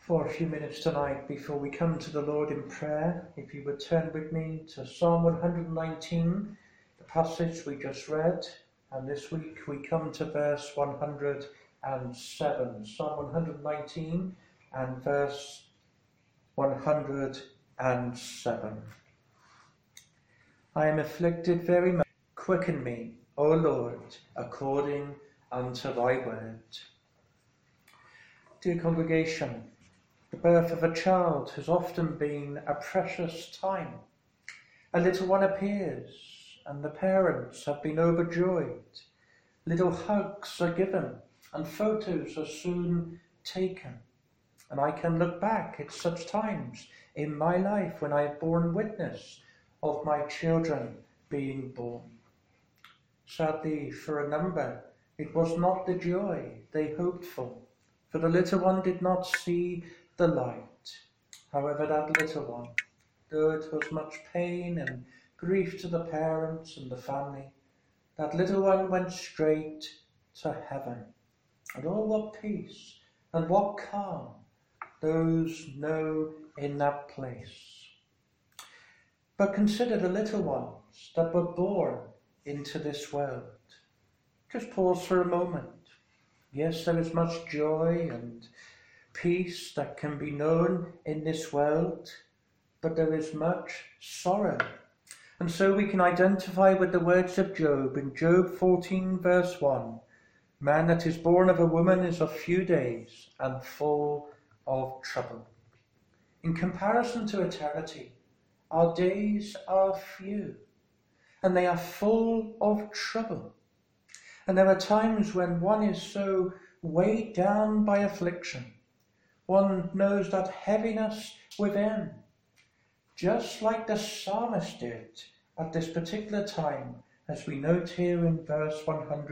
For a few minutes tonight before we come to the Lord in prayer, if you would turn with me to Psalm 119, the passage we just read, and this week we come to verse 107. Psalm 119 and verse 107. I am afflicted very much. Quicken me, O Lord, according unto thy word. Dear congregation, the birth of a child has often been a precious time. A little one appears, and the parents have been overjoyed. Little hugs are given, and photos are soon taken. And I can look back at such times in my life when I have borne witness of my children being born. Sadly, for a number, it was not the joy they hoped for the little one did not see the light. However, that little one, though it was much pain and grief to the parents and the family, that little one went straight to heaven. And oh, what peace and what calm those know in that place. But consider the little ones that were born into this world. Just pause for a moment. Yes, there is much joy and peace that can be known in this world, but there is much sorrow. And so we can identify with the words of Job in Job 14 verse 1. Man that is born of a woman is of few days and full of trouble. In comparison to eternity, our days are few and they are full of trouble. And there are times when one is so weighed down by affliction. One knows that heaviness within, just like the psalmist did at this particular time, as we note here in verse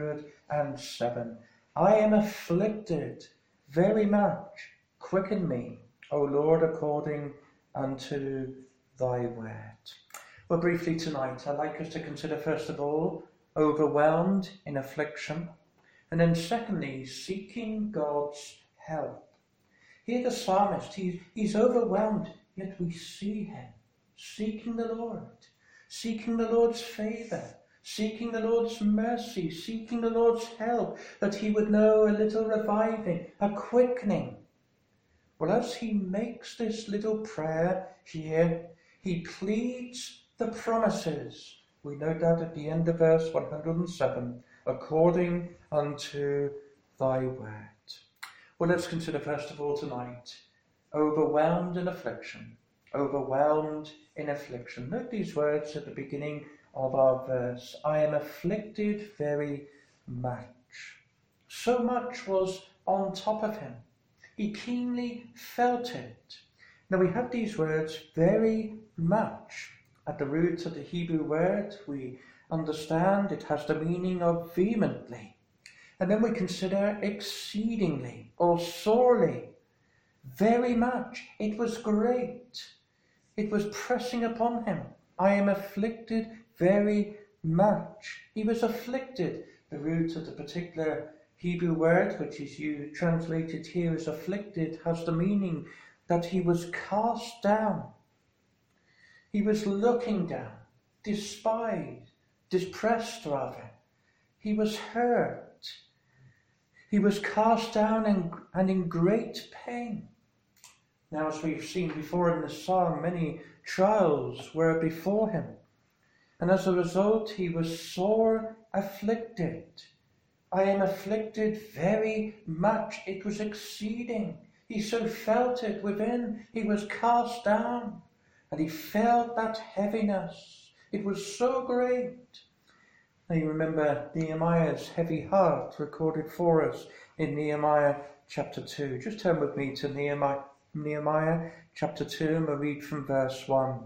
107. I am afflicted very much. Quicken me, O Lord, according unto thy word. Well, briefly tonight, I'd like us to consider first of all, overwhelmed in affliction, and then secondly, seeking God's help. Here the psalmist, he's overwhelmed, yet we see him seeking the Lord's favour, seeking the Lord's mercy, seeking the Lord's help, that he would know a little reviving, a quickening. Well, as he makes this little prayer here, he pleads the promises. We note that at the end of verse 107, according unto thy word. Well, let's consider first of all tonight, overwhelmed in affliction. Overwhelmed in affliction. Note these words at the beginning of our verse. I am afflicted very much. So much was on top of him. He keenly felt it. Now we have these words, very much. At the root of the Hebrew word, we understand it has the meaning of vehemently. And then we consider exceedingly or sorely. Very much. It was great. It was pressing upon him. I am afflicted very much. He was afflicted. The root of the particular Hebrew word, which is translated here as afflicted, has the meaning that he was cast down. He was looking down, despised, depressed rather. He was hurt. He was cast down and in great pain. Now, as we've seen before in the psalm, many trials were before him. And as a result, he was sore afflicted. I am afflicted very much. It was exceeding. He so felt it within. He was cast down. And he felt that heaviness. It was so great. Now you remember Nehemiah's heavy heart recorded for us in Nehemiah chapter 2. Just turn with me to Nehemiah chapter 2 and we'll read from verse 1.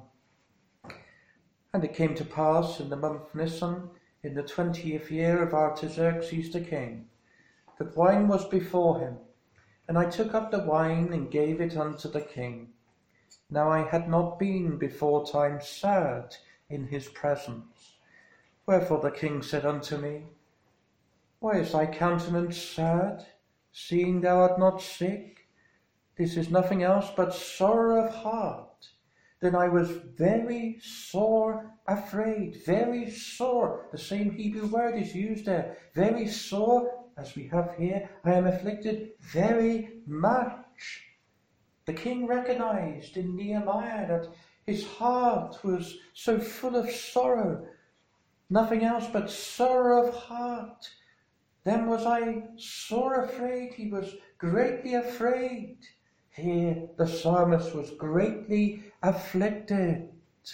And it came to pass in the month Nisan, in the 20th year of Artaxerxes the king, that wine was before him. And I took up the wine and gave it unto the king. Now I had not been before time sad in his presence. Wherefore the king said unto me, Why is thy countenance sad, seeing thou art not sick? This is nothing else but sorrow of heart. Then I was very sore afraid, very sore. The same Hebrew word is used there. Very sore, as we have here. I am afflicted very much. The king recognized in Nehemiah that his heart was so full of sorrow. Nothing else but sorrow of heart. Then was I sore afraid. He was greatly afraid. Here the psalmist was greatly afflicted.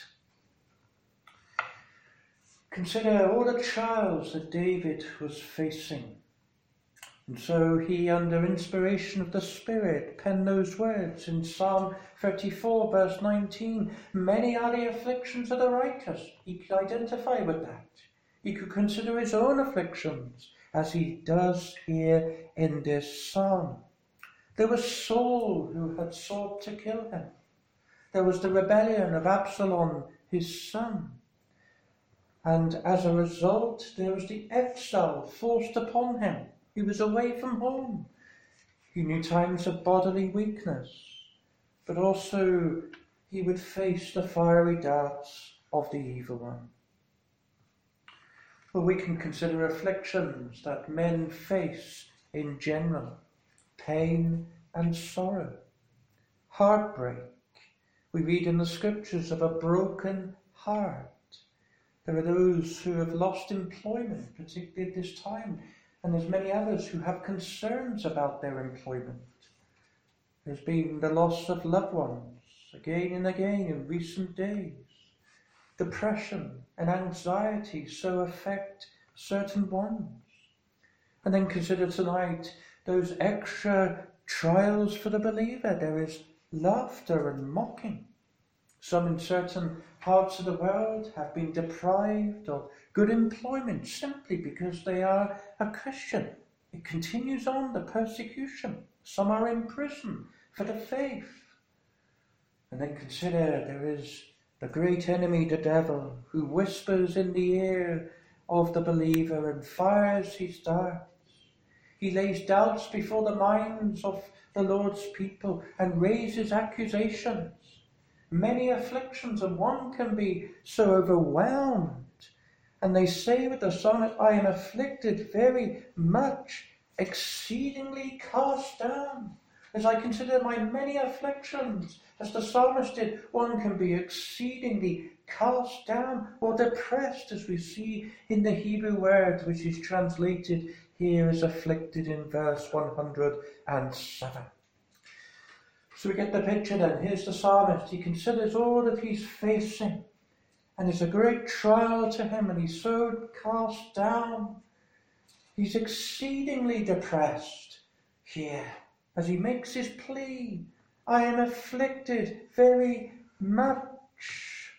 Consider all the trials that David was facing. And so he, under inspiration of the Spirit, penned those words in Psalm 34, verse 19. Many are the afflictions of the righteous. He could identify with that. He could consider his own afflictions, as he does here in this psalm. There was Saul, who had sought to kill him. There was the rebellion of Absalom, his son. And as a result, there was the exile forced upon him. He was away from home. He knew times of bodily weakness, but also he would face the fiery darts of the evil one. Well, we can consider afflictions that men face in general. Pain and sorrow, heartbreak. We read in the scriptures of a broken heart. There are those who have lost employment, particularly at this time, and there's many others who have concerns about their employment. There's been the loss of loved ones again and again in recent days. Depression and anxiety so affect certain ones. And then consider tonight those extra trials for the believer. There is laughter and mocking. Some in certain parts of the world have been deprived of good employment simply because they are a Christian. It continues on, the persecution. Some are in prison for the faith. And then consider there is the great enemy, the devil, who whispers in the ear of the believer and fires his darts. He lays doubts before the minds of the Lord's people and raises accusations. Many afflictions, and one can be so overwhelmed. And they say with the psalmist, I am afflicted very much, exceedingly cast down. As I consider my many afflictions, as the psalmist did, one can be exceedingly cast down or depressed, as we see in the Hebrew word, which is translated here as afflicted in verse 107. So we get the picture then. Here's the psalmist. He considers all that he's facing, and it's a great trial to him, and he's so cast down. He's exceedingly depressed here as he makes his plea. I am afflicted very much.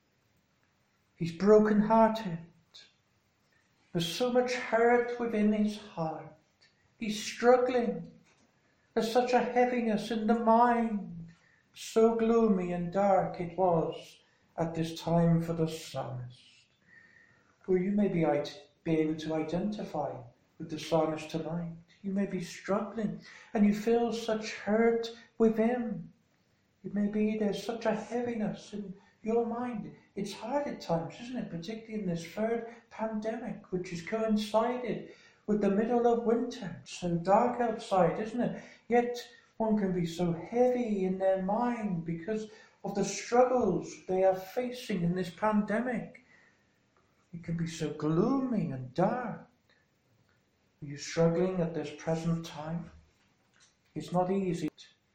He's broken-hearted. There's so much hurt within his heart. He's struggling. There's such a heaviness in the mind. So gloomy and dark it was at this time for the psalmist. Well, you may be able to identify with the psalmist tonight. You may be struggling and you feel such hurt within. It may be there's such a heaviness in your mind. It's hard at times, isn't it? Particularly in this third pandemic, which has coincided with the middle of winter. It's so dark outside, isn't it? Yet one can be so heavy in their mind because of the struggles they are facing in this pandemic. It can be so gloomy and dark. Are you struggling at this present time? It's not easy.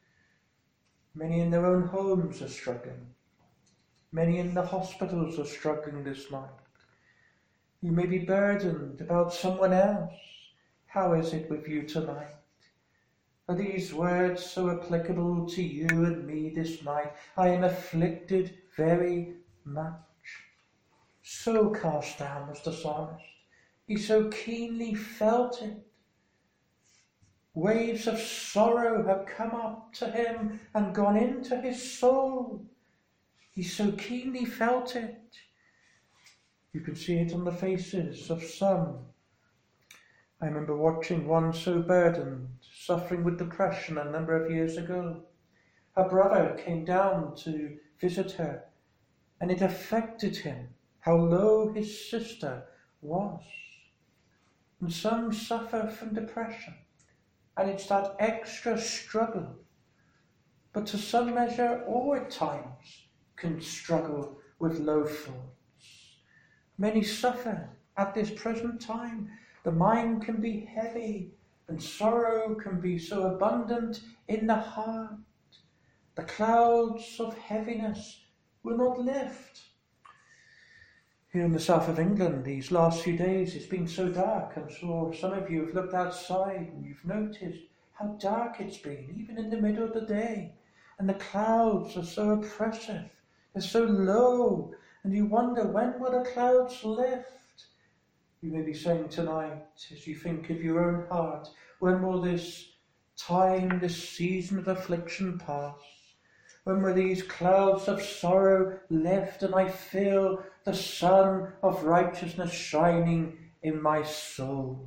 Many in their own homes are struggling. Many in the hospitals are struggling this night. You may be burdened about someone else. How is it with you tonight? Are these words so applicable to you and me this night? I am afflicted very much. So cast down was the psalmist. He so keenly felt it. Waves of sorrow have come up to him and gone into his soul. He so keenly felt it. You can see it on the faces of some I remember watching one so burdened, suffering with depression a number of years ago. Her brother came down to visit her, and it affected him how low his sister was. And some suffer from depression, and it's that extra struggle. But to some measure, all at times can struggle with low thoughts. Many suffer at this present time. The mind can be heavy, and sorrow can be so abundant in the heart. The clouds of heaviness will not lift. Here in the south of England, these last few days, it's been so dark. I'm sure some of you have looked outside and you've noticed how dark it's been, even in the middle of the day. And the clouds are so oppressive. They're so low. And you wonder, when will the clouds lift? You may be saying tonight, as you think of your own heart, when will this time, this season of affliction pass? When will these clouds of sorrow lift and I feel the sun of righteousness shining in my soul?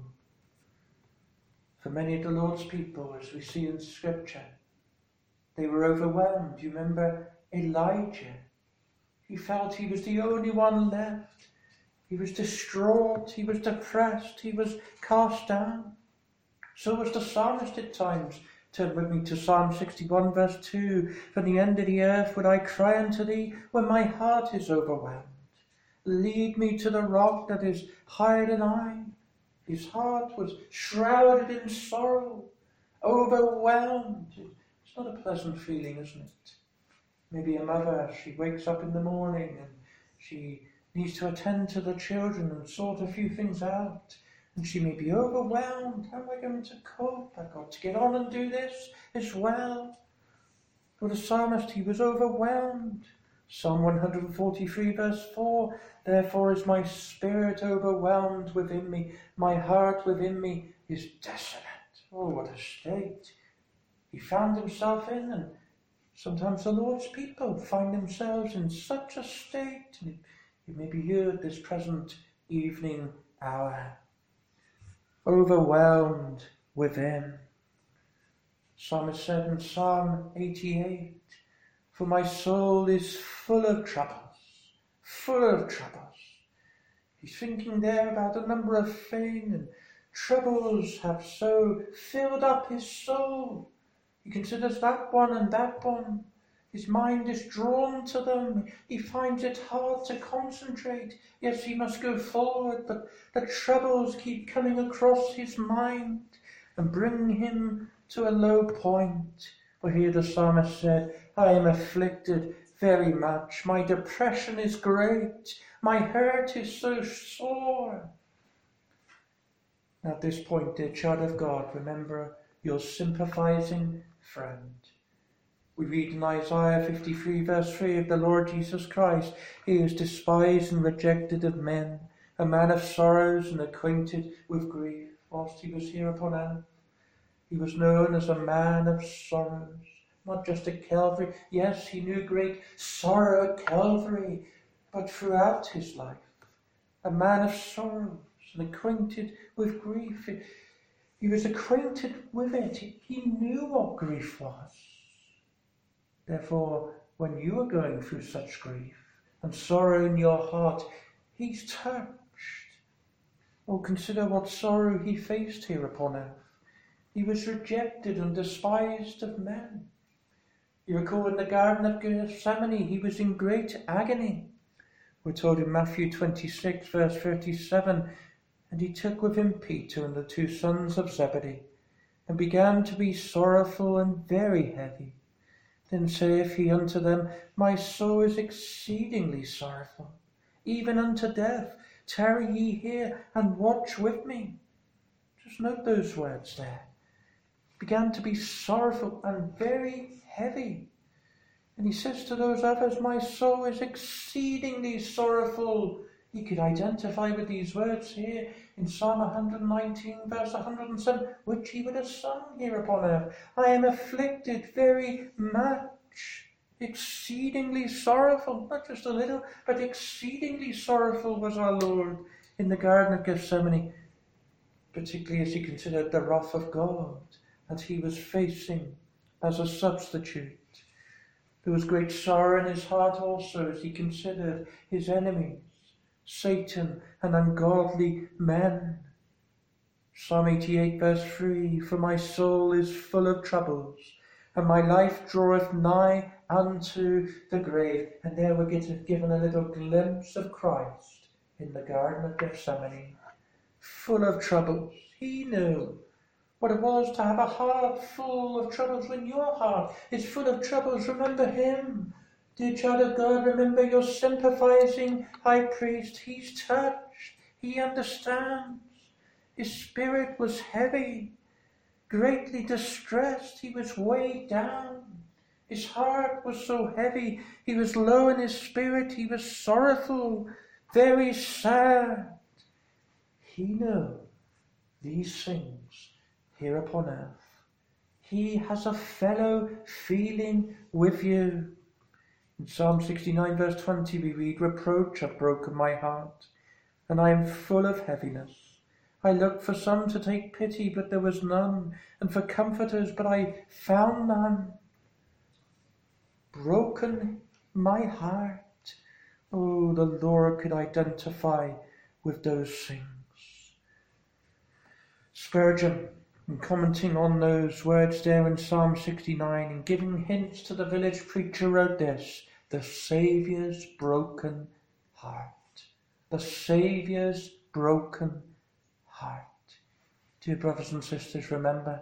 For many of the Lord's people, as we see in Scripture, they were overwhelmed. You remember Elijah? He felt he was the only one left. He was distraught, he was depressed, he was cast down. So was the psalmist at times. Turn with me to Psalm 61 verse 2. From the end of the earth would I cry unto thee when my heart is overwhelmed. Lead me to the rock that is higher than I. His heart was shrouded in sorrow, overwhelmed. It's not a pleasant feeling, isn't it? Maybe a mother, she wakes up in the morning and she needs to attend to the children and sort a few things out. And she may be overwhelmed. How am I going to cope? I've got to get on and do this as well. For the psalmist, he was overwhelmed. Psalm 143 verse 4, therefore is my spirit overwhelmed within me. My heart within me is desolate. Oh, what a state he found himself in. And sometimes the Lord's people find themselves in such a state. And it may be you at this present evening hour. Overwhelmed within. Psalmist said in Psalm 88, for my soul is full of troubles, full of troubles. He's thinking there about a number of things, and troubles have so filled up his soul. He considers that one and that one. His mind is drawn to them. He finds it hard to concentrate. Yes, he must go forward, but the troubles keep coming across his mind and bring him to a low point. For here the psalmist said, I am afflicted very much. My depression is great. My hurt is so sore. At this point, dear child of God, remember your sympathizing friend. We read in Isaiah 53 verse 3 of the Lord Jesus Christ, he is despised and rejected of men, a man of sorrows and acquainted with grief. Whilst he was here upon earth, he was known as a man of sorrows, not just at Calvary. Yes, he knew great sorrow at Calvary, but throughout his life, a man of sorrows and acquainted with grief. He was acquainted with it. He knew what grief was. Therefore, when you are going through such grief and sorrow in your heart, he's touched. Well, consider what sorrow he faced here upon earth. He was rejected and despised of men. You recall in the Garden of Gethsemane, he was in great agony. We're told in Matthew 26, verse 37, and he took with him Peter and the two sons of Zebedee, and began to be sorrowful and very heavy. Then saith he unto them, my soul is exceedingly sorrowful, even unto death. Tarry ye here and watch with me. Just note those words there. Began to be sorrowful and very heavy. And he says to those others, my soul is exceedingly sorrowful. He could identify with these words here in Psalm 119 verse 107, which he would have sung here upon earth. I am afflicted very much, exceedingly sorrowful, not just a little, but exceedingly sorrowful was our Lord in the Garden of Gethsemane. particularly as he considered the wrath of God that he was facing as a substitute. There was great sorrow in his heart also as he considered his enemies, Satan and ungodly men. Psalm 88 verse 3, "For my soul is full of troubles, and my life draweth nigh unto the grave." And there we're given a little glimpse of Christ in the Garden of Gethsemane, full of troubles. He knew what it was to have a heart full of troubles. When your heart is full of troubles, remember him. Dear child of God, remember your sympathizing high priest. He's touched. He understands. His spirit was heavy, greatly distressed. He was weighed down. His heart was so heavy. He was low in his spirit. He was sorrowful, very sad. He knew these things here upon earth. He has a fellow feeling with you. In Psalm 69 verse 20 we read, "Reproach hath broken my heart, and I am full of heaviness. I looked for some to take pity, but there was none, and for comforters, but I found none." Broken my heart. Oh, the Lord could identify with those things. Spurgeon, in commenting on those words there in Psalm 69 and giving hints to the village preacher, wrote this: "The Saviour's broken heart." The Saviour's broken heart. Dear brothers and sisters, remember,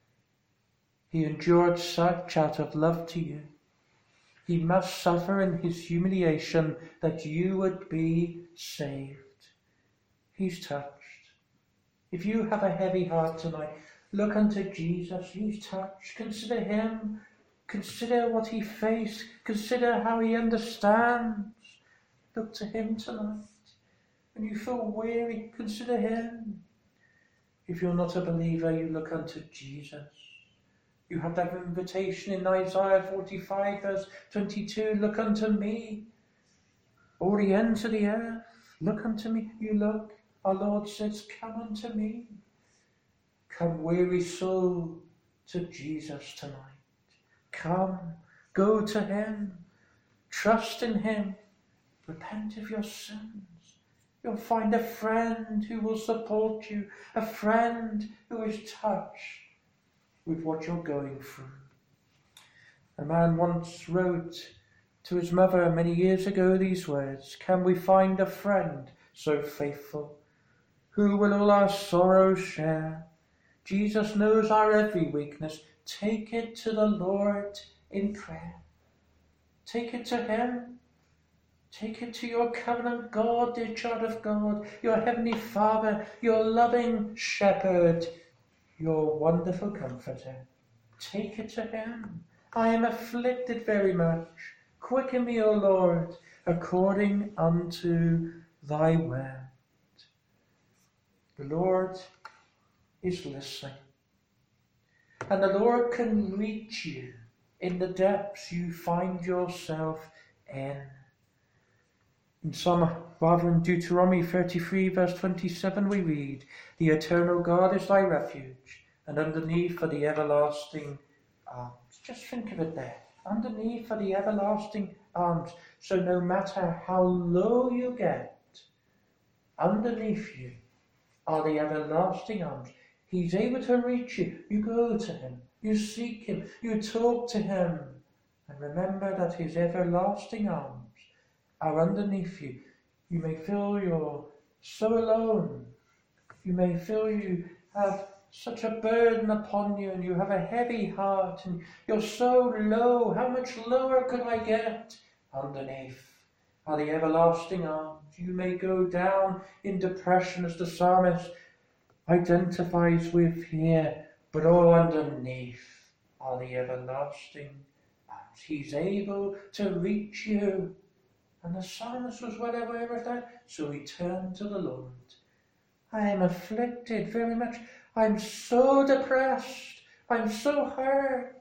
he endured such out of love to you. He must suffer in his humiliation that you would be saved. He's touched. If you have a heavy heart tonight, look unto Jesus. He's touched. Consider him. Consider what he faced. Consider how he understands. Look to him tonight. When you feel weary, consider him. If you're not a believer, you look unto Jesus. You have that invitation in Isaiah 45 verse 22, "Look unto me, all the ends of the earth, look unto me." You look, our Lord says, "Come unto me." Come, weary soul, to Jesus tonight. Come, go to him, trust in him, repent of your sins. You'll find a friend who will support you, a friend who is touched with what you're going through. A man once wrote to his mother many years ago these words: "Can we find a friend so faithful, who will all our sorrows share? Jesus knows our every weakness. Take it to the Lord in prayer." Take it to him. Take it to your covenant God, dear child of God, your heavenly Father, your loving shepherd, your wonderful comforter. Take it to him. "I am afflicted very much. Quicken me, O Lord, according unto thy word." The Lord is listening. And the Lord can reach you in the depths you find yourself in. In Deuteronomy 33 verse 27 we read, "The eternal God is thy refuge, and underneath are the everlasting arms." Just think of it there. Underneath are the everlasting arms. So no matter how low you get, underneath you are the everlasting arms. He's able to reach you. You go to him. You seek him. You talk to him. And remember that his everlasting arms are underneath you. You may feel you're so alone. You may feel you have such a burden upon you and you have a heavy heart and you're so low. How much lower could I get? Underneath are the everlasting arms. You may go down in depression, as the psalmist identifies with here, but all underneath are the everlasting arms. He's able to reach you. And the psalmist was well aware of that, so he turned to the Lord. "I am afflicted very much. I'm so depressed. I'm so hurt.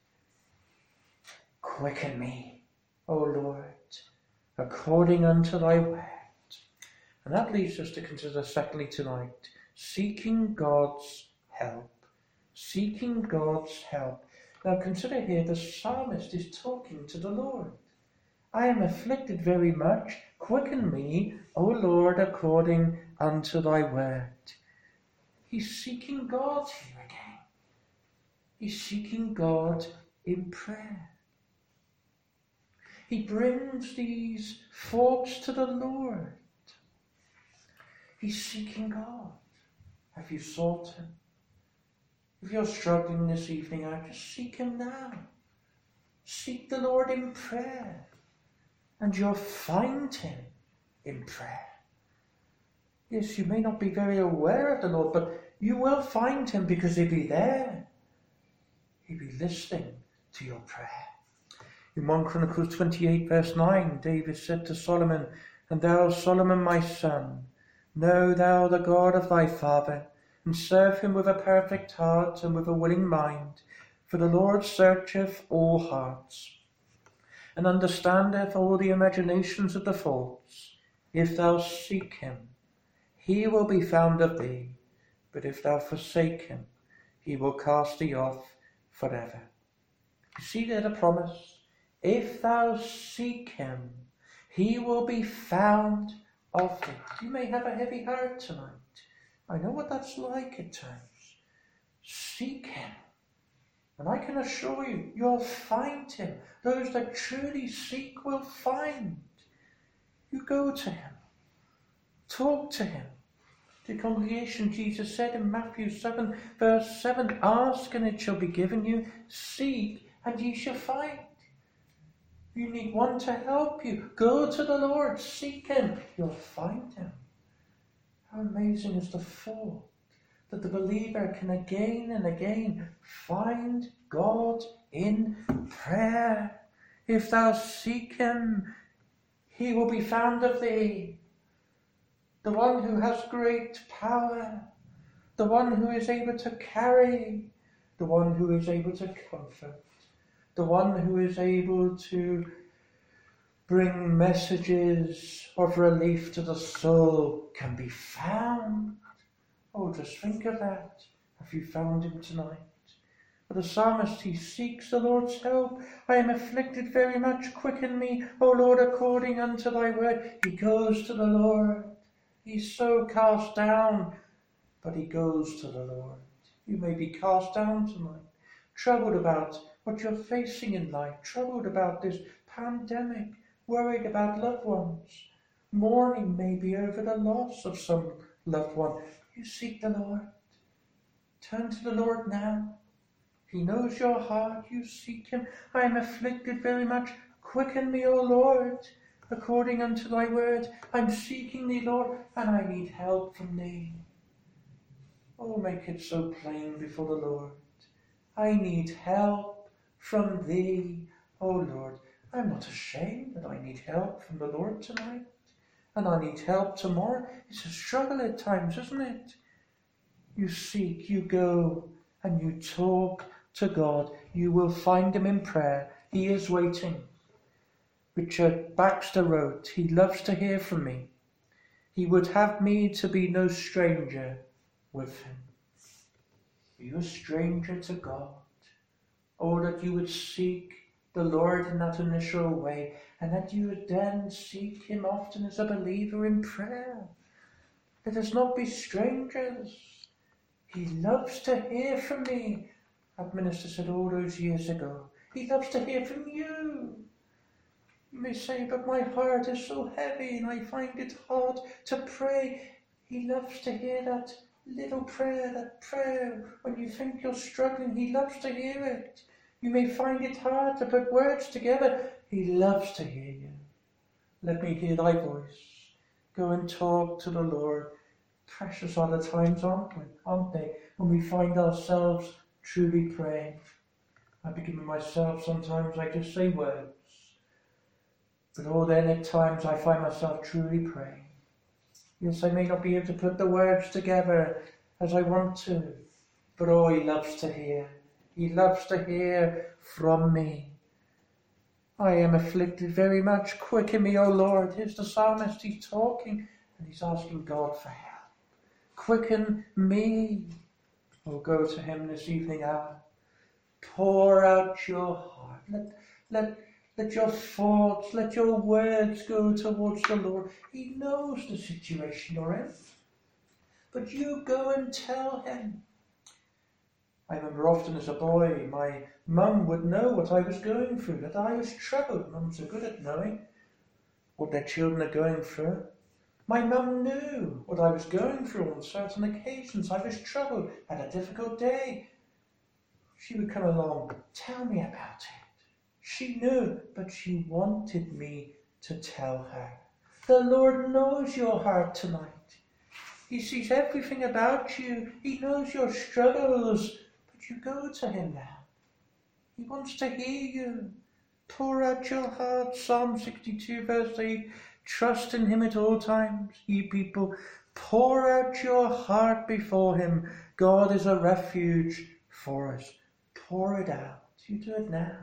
Quicken me, O Lord, according unto thy word." And that leads us to consider secondly tonight seeking God's help. Seeking God's help. Now consider here, the psalmist is talking to the Lord. I am afflicted very much. Quicken me, O Lord, according unto thy word. He's seeking God here again. He's seeking God in prayer. He brings these thoughts to the Lord. He's seeking God. Have you sought him? If you're struggling this evening out, just seek him now. Seek the Lord in prayer, and you'll find him in prayer. Yes, you may not be very aware of the Lord, but you will find him because he'll be there. He'll be listening to your prayer. In 1 Chronicles 28 verse 9, David said to Solomon, And thou, Solomon, my son, know thou the God of thy father, and serve him with a perfect heart and with a willing mind. For the Lord searcheth all hearts, and understandeth all the imaginations of the thoughts. If thou seek him, he will be found of thee, but if thou forsake him, he will cast thee off forever. You see there the promise? If thou seek him, he will be found of thee. You may have a heavy heart tonight. I know what that's like at times. Seek him. And I can assure you, you'll find him. Those that truly seek will find. You go to him. Talk to him. The congregation, Jesus said in Matthew 7 verse 7, Ask and it shall be given you. Seek and ye shall find. You need one to help you. Go to the Lord. Seek him. You'll find him. How amazing is the thought that the believer can again and again find God in prayer. If thou seek him, he will be found of thee. The one who has great power, the one who is able to carry, the one who is able to comfort, the one who is able to bring messages of relief to the soul can be found. Oh, just think of that. Have you found him tonight? For the psalmist, he seeks the Lord's help. I am afflicted very much. Quicken me, O Lord, according unto thy word. He goes to the Lord. He's so cast down, but he goes to the Lord. You may be cast down tonight, troubled about what you're facing in life, troubled about this pandemic, worried about loved ones, mourning maybe over the loss of some loved one. You seek the Lord. Turn to the Lord now. He knows your heart. You seek him. I am afflicted very much. Quicken me, O Lord, according unto thy word. I'm seeking thee, Lord, and I need help from thee. Oh, make it so plain before the Lord. I need help from thee, O Lord. I'm not ashamed that I need help from the Lord tonight. And I need help tomorrow. It's a struggle at times, isn't it? You seek, you go, and you talk to God. You will find him in prayer. He is waiting. Richard Baxter wrote, He loves to hear from me. He would have me to be no stranger with him. Are you a stranger to God? Or that you would seek the Lord in that initial way, and that you would then seek him often as a believer in prayer. Let us not be strangers. He loves to hear from me. That minister said all those years ago. He loves to hear from you. You may say, but my heart is so heavy and I find it hard to pray. He loves to hear that little prayer, that prayer when you think you're struggling. He loves to hear it. You may find it hard to put words together. He loves to hear you. Let me hear thy voice. Go and talk to the Lord. Precious are the times, aren't they, when we find ourselves truly praying. I begin with myself, sometimes I just say words. But then at times I find myself truly praying. Yes, I may not be able to put the words together as I want to, but he loves to hear. He loves to hear from me. I am afflicted very much. Quicken me, O Lord. Here's the psalmist. He's talking and he's asking God for help. quicken me. Oh, go to him this evening hour. Pour out your heart. Let your thoughts, let your words go towards the Lord. He knows the situation you're in. But you go and tell him. I remember often as a boy, my mum would know what I was going through, that I was troubled. Mums are good at knowing what their children are going through. My mum knew what I was going through on certain occasions. I was troubled, had a difficult day. She would come along, tell me about it. She knew, but she wanted me to tell her. The Lord knows your heart tonight. He sees everything about you. He knows your struggles. But you go to him now. He wants to hear you. Pour out your heart. Psalm 62 verse 8. Trust in him at all times, ye people. Pour out your heart before him. God is a refuge for us. Pour it out. You do it now.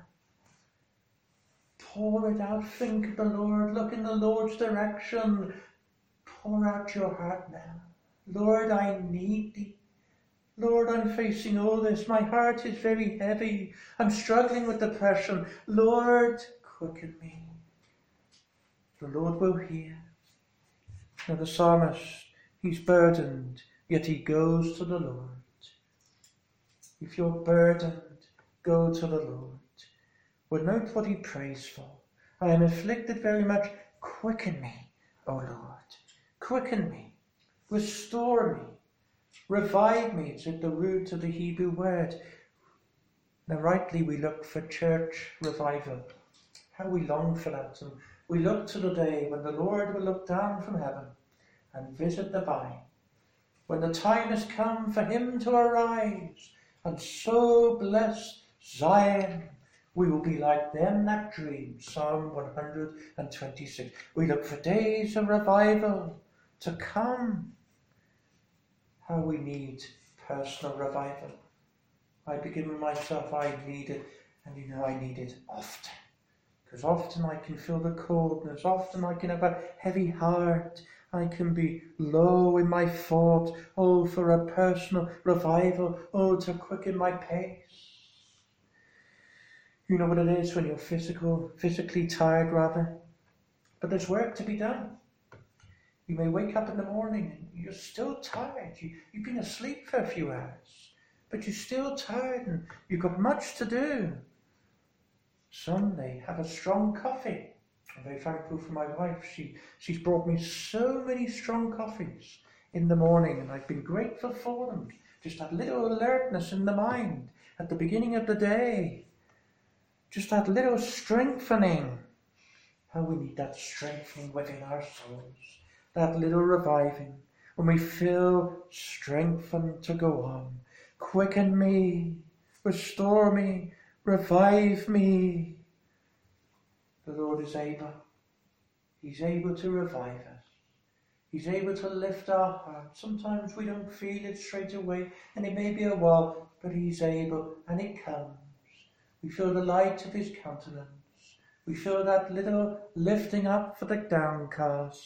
Pour it out. Think of the Lord. Look in the Lord's direction. Pour out your heart now. Lord, I need thee. Lord, I'm facing all this. My heart is very heavy. I'm struggling with depression. Lord, quicken me. The Lord will hear. Now the psalmist, he's burdened, yet he goes to the Lord. If you're burdened, go to the Lord. Well, note what he prays for. I am afflicted very much. Quicken me, O Lord. Quicken me. Restore me. Revive me. It's at the root of the Hebrew word. Now rightly we look for church revival. How we long for that. And we look to the day when the Lord will look down from heaven and visit the vine. When the time has come for him to arise and so bless Zion, we will be like them that dream. Psalm 126. We look for days of revival to come. How we need personal revival. I begin with myself, I need it, and I need it often. Because often I can feel the coldness, often I can have a heavy heart, I can be low in my thought, for a personal revival, to quicken my pace. You know what it is when you're physically tired rather, but there's work to be done. You may wake up in the morning and you're still tired. You've been asleep for a few hours, but you're still tired and you've got much to do. Some they have a strong coffee. I'm very thankful for my wife. She's brought me so many strong coffees in the morning, and I've been grateful for them. Just that little alertness in the mind at the beginning of the day. Just that little strengthening. How we need that strengthening within our souls. That little reviving, when we feel strengthened to go on. Quicken me, restore me, revive me. The Lord is able. He's able to revive us. He's able to lift our hearts. Sometimes we don't feel it straight away, and it may be a while, but he's able, and it comes. We feel the light of his countenance. We feel that little lifting up for the downcast.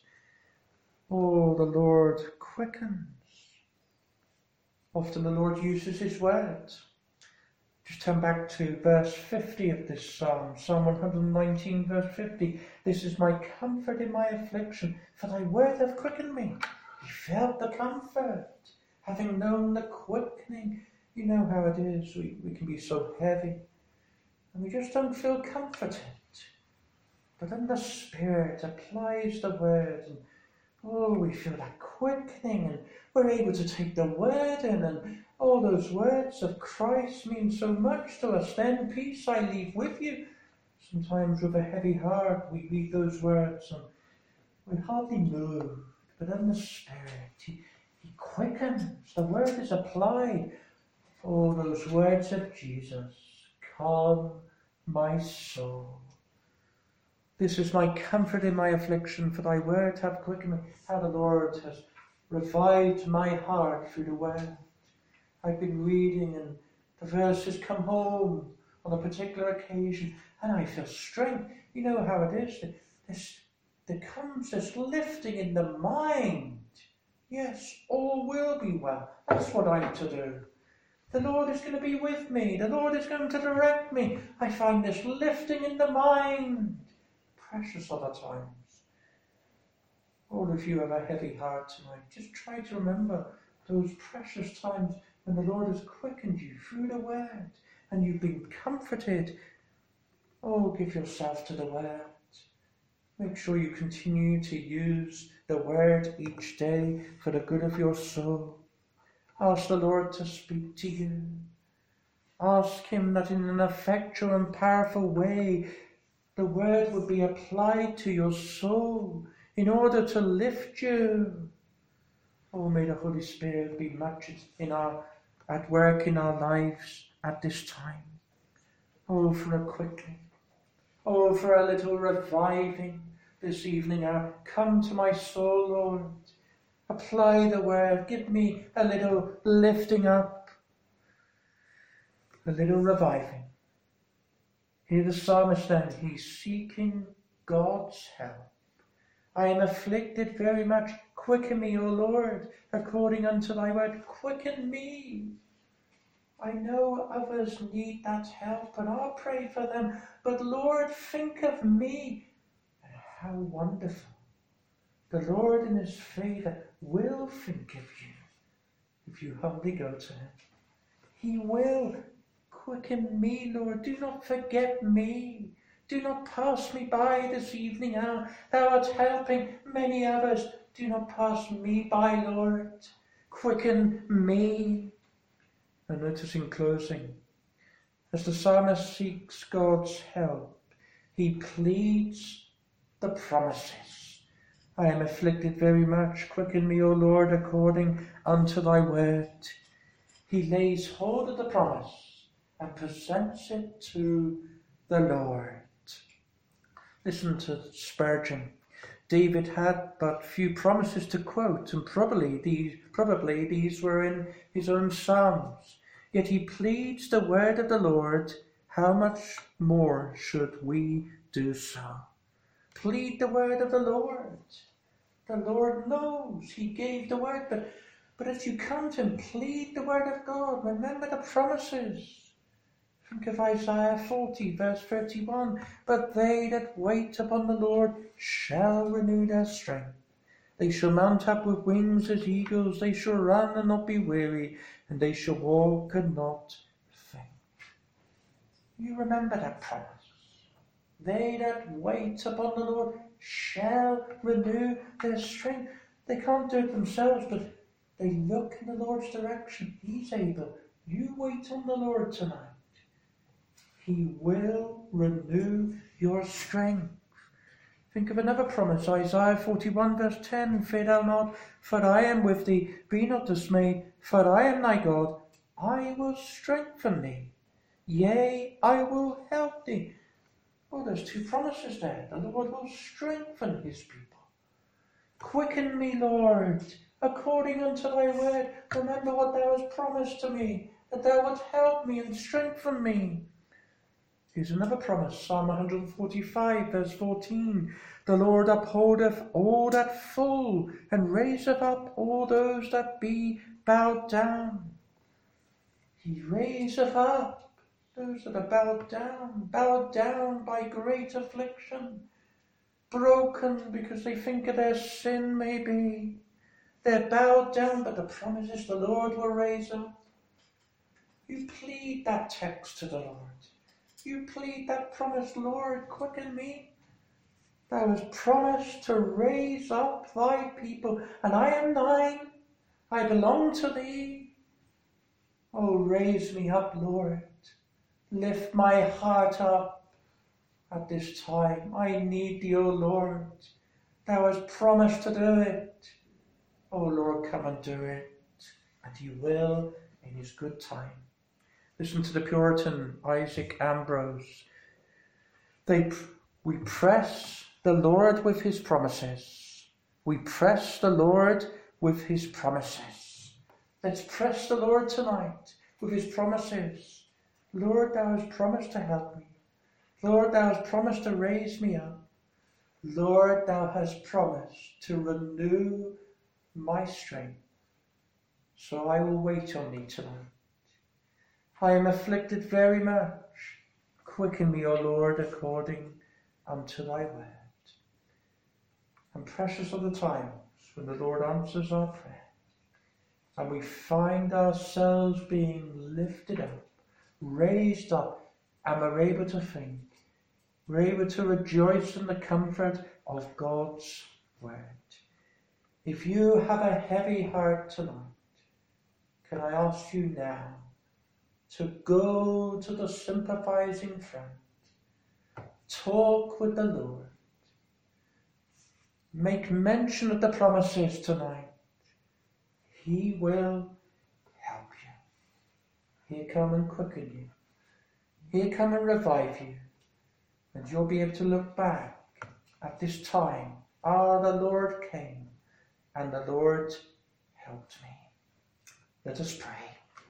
Oh, the Lord quickens. Often the Lord uses his word. Just turn back to verse 50 of this psalm, Psalm 119 verse 50. This is my comfort in my affliction, for thy word hath quickened me. He felt the comfort, having known the quickening. You know how it is, we can be so heavy, and we just don't feel comforted. But then the Spirit applies the word, and we feel that quickening, and we're able to take the word in, and all those words of Christ mean so much to us. Then peace I leave with you. Sometimes with a heavy heart we read those words and we hardly move. But then the Spirit, he quickens. The word is applied. Oh, those words of Jesus. Calm my soul. This is my comfort in my affliction, for thy word hath quickened me. How the Lord has revived my heart through the word. I've been reading and the verses come home on a particular occasion and I feel strength. You know how it is. There comes this lifting in the mind Yes, all will be well. That's what I'm to do. The Lord is going to be with me. The Lord is going to direct me. I find this lifting in the mind. Precious are the times. All of you have a heavy heart tonight. Just try to remember those precious times when the Lord has quickened you through the word and you've been comforted. Oh, give yourself to the word. Make sure you continue to use the word each day for the good of your soul. Ask the Lord to speak to you. Ask him that in an effectual and powerful way the word would be applied to your soul in order to lift you. Oh, may the Holy Spirit be much at work in our lives at this time. Oh, for a quickening. Oh, for a little reviving this evening hour. Come to my soul, Lord. Apply the word. Give me a little lifting up, a little reviving. Hear the psalmist then. He's seeking God's help. I am afflicted very much. Quicken me, O Lord, according unto thy word. Quicken me. I know others need that help, and I'll pray for them. But Lord, think of me. And how wonderful. The Lord in his favour will think of you if you humbly go to him. He will. Quicken me, Lord. Do not forget me. Do not pass me by this evening hour. Thou art helping many others. Do not pass me by, Lord. Quicken me. And notice in closing, as the psalmist seeks God's help, he pleads the promises. I am afflicted very much. Quicken me, O Lord, according unto thy word. He lays hold of the promise and presents it to the Lord. Listen to Spurgeon. David had but few promises to quote, and probably these were in his own psalms. Yet he pleads the word of the Lord. How much more should we do so? Plead the word of the Lord. The Lord knows. He gave the word, but as you come to him, plead the word of God. Remember the promises. Think of Isaiah 40, verse 31. But they that wait upon the Lord shall renew their strength. They shall mount up with wings as eagles. They shall run and not be weary, and they shall walk and not faint. You remember that promise. They that wait upon the Lord shall renew their strength. They can't do it themselves, but they look in the Lord's direction. He's able. You wait on the Lord tonight. He will renew your strength. Think of another promise, Isaiah 41 verse 10. Fear thou not, for I am with thee. Be not dismayed, for I am thy God. I will strengthen thee. Yea, I will help thee. Oh, there's two promises there. The Lord will strengthen his people. Quicken me, Lord, according unto thy word. Remember what thou hast promised to me, that thou wilt help me and strengthen me. Here's another promise, Psalm 145, verse 14. The Lord upholdeth all that fall, and raiseth up all those that be bowed down. He raiseth up those that are bowed down by great affliction, broken because they think of their sin maybe. They're bowed down, but the promise is the Lord will raise up. You plead that text to the Lord. You plead that promise, Lord, quicken me. Thou hast promised to raise up thy people, and I am thine. I belong to thee. Oh, raise me up, Lord. Lift my heart up at this time. I need thee, O Lord. Thou hast promised to do it. Oh, Lord, come and do it. And he will in his good time. Listen to the Puritan Isaac Ambrose. We press the Lord with his promises. We press the Lord with his promises. Let's press the Lord tonight with his promises. Lord, thou hast promised to help me. Lord, thou hast promised to raise me up. Lord, thou hast promised to renew my strength, so I will wait on thee tonight. I am afflicted very much. Quicken me, O Lord, according unto thy word. And precious are the times when the Lord answers our prayer, and we find ourselves being lifted up, raised up, and we're able to think. We're able to rejoice in the comfort of God's word. If you have a heavy heart tonight, can I ask you now to go to the sympathizing friend, talk with the Lord, make mention of the promises tonight. He will help you. He'll come and quicken you. He'll come and revive you. And you'll be able to look back at this time. The Lord came and the Lord helped me. Let us pray.